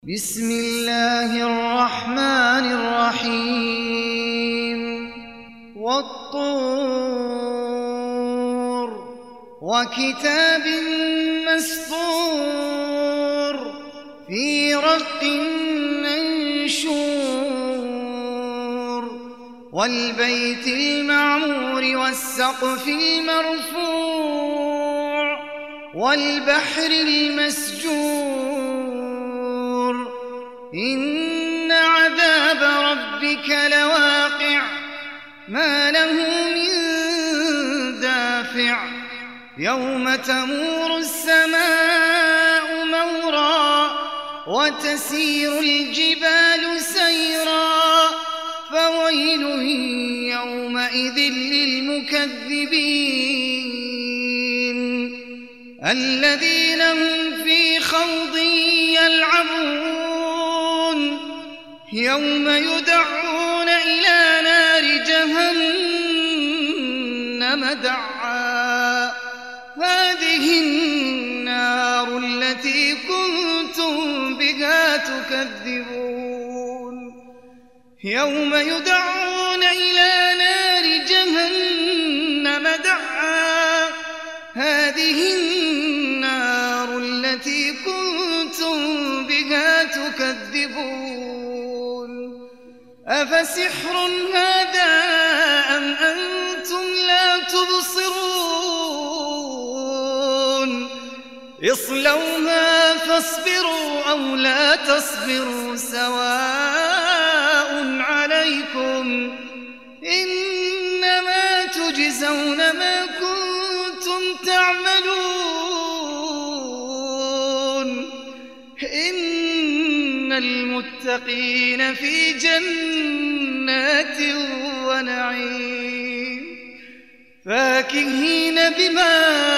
بسم الله الرحمن الرحيم والطور وكتاب مسطور في رق منشور والبيت المعمور والسقف المرفوع والبحر المسجور إن عذاب ربك لواقع ما له من دافع يوم تمور السماء مورا وتسير الجبال سيرا فويل يومئذ للمكذبين الذين هم في خوض يلعبون يوم يدعون إلى نار جهنم دعا هذه النار التي كنتم بها تكذبون يوم يدعون إلى نار جهنم دعا هذه النار التي كنتم بها تكذبون أفسحر هذا أم أنتم لا تبصرون اصلوها فاصبروا أو لا تصبروا سواء عليكم إنما تجزون ما كنتم تعملون إن المتقين في جنات ونعيم فاكهين بما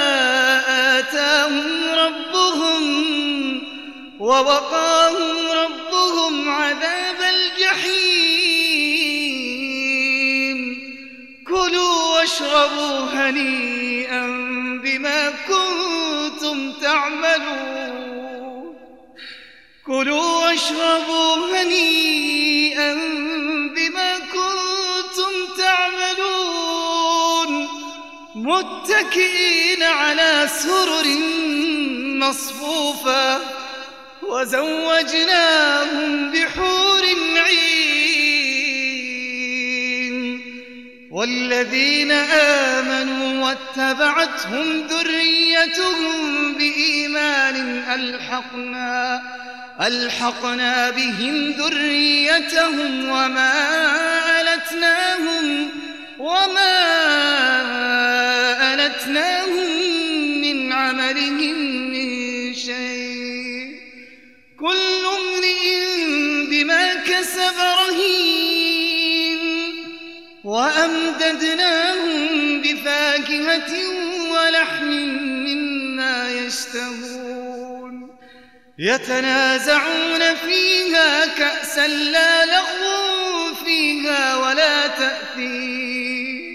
آتاهم ربهم ووقاهم ربهم عذاب الجحيم كلوا واشربوا هنيئا بما كنتم تعملون كلوا واشربوا هنيئا بما كنتم تعملون متكئين على سرر مصفوفة وزوجناهم بحور عين والذين آمنوا واتبعتهم ذريتهم بإيمان ألحقنا بهم ذريتهم وما ألتناهم من عملهم من شيء كل امرئ بما كسب رهين وأمددناهم بفاكهة ولحم مما يشتهون يتنازعون فيها كأسا لا لغو فيها ولا تأثيم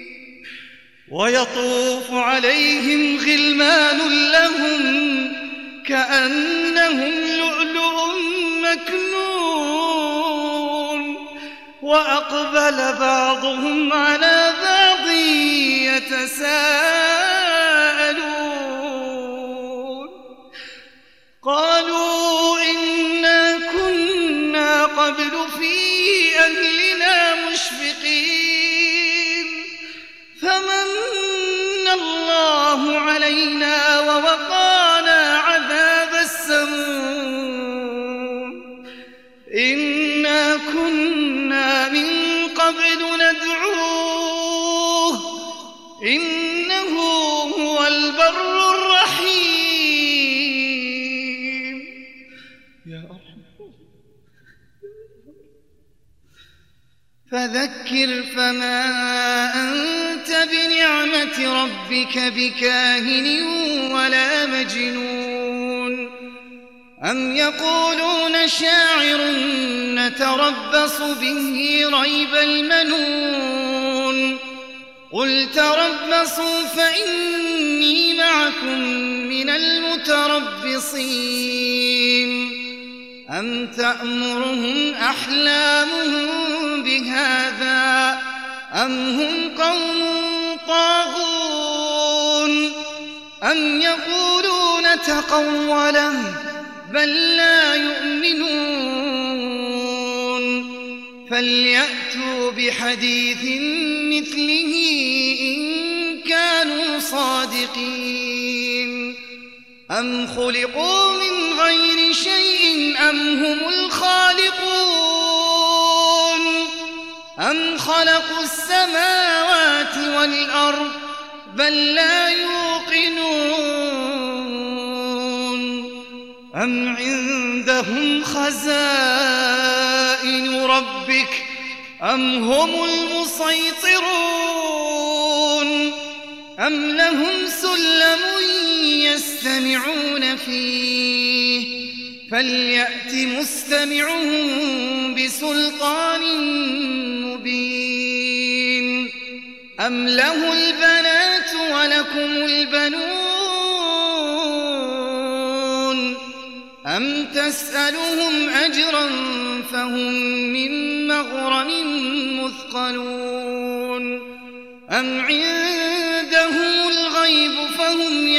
ويطوف عليهم غلمان لهم كأنهم لؤلؤ مكنون وأقبل بعضهم على بعض يتساءلون قالوا إنا كنا قبل في أهلنا مشفقين فمن الله علينا ووقانا عذاب السموم إنا كنا من قبل ندعوه إنه هو البر الرحيم يا أرحم فذكر فما أنت بنعمة ربك بكاهن ولا مجنون أم يقولون شاعر نتربص به ريب المنون قل تربصوا فإني معكم من المتربصين أم تأمرهم أحلامهم بهذا أم هم قوم طاغون أم يقولون تقوله بل لا يؤمنون فليأتوا بحديث مثله إن كانوا صادقين أم خلقوا من غير شيء أم هم الخالقون أم خلقوا السماوات والأرض بل لا يوقنون أم عندهم خزائن ربك أم هم المسيطرون أم لهم سلم يستمعون فيه فليأت مستمعهم بسلطان مبين أم له البنات ولكم البنون أم تسألهم أجرا فهم من مغرم مثقلون أم عندهم الغيب فهم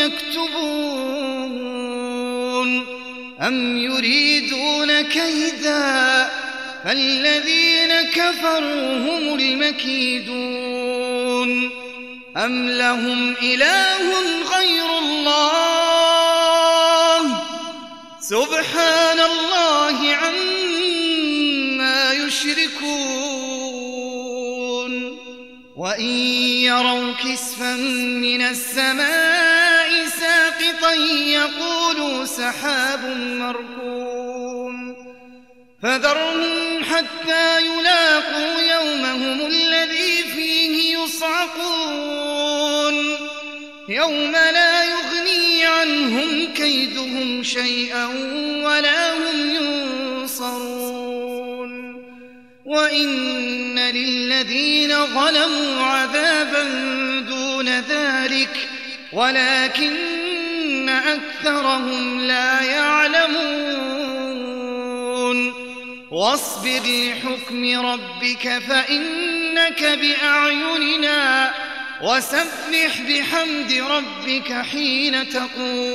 يكتبون أم يريدون كيدا فالذين كفروا هم المكيدون أم لهم إله غير الله سبحان الله عما يشركون وإن يروا كسفا من السماء ساقطا يقولوا سحاب مركوم فذرهم حتى يلاقوا يومهم الذي فيه يصعقون يوم لا يغني عنهم كيدهم شيئا ولا هم ينصرون وإن للذين ظلموا عذابا دون ذلك ولكن أكثرهم لا يعلمون واصبر لحكم ربك فإنك بأعيننا وسبح بحمد ربك حين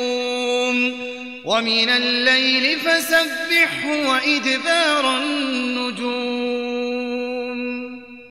تقوم ومن الليل فسبحه وإدبار النجوم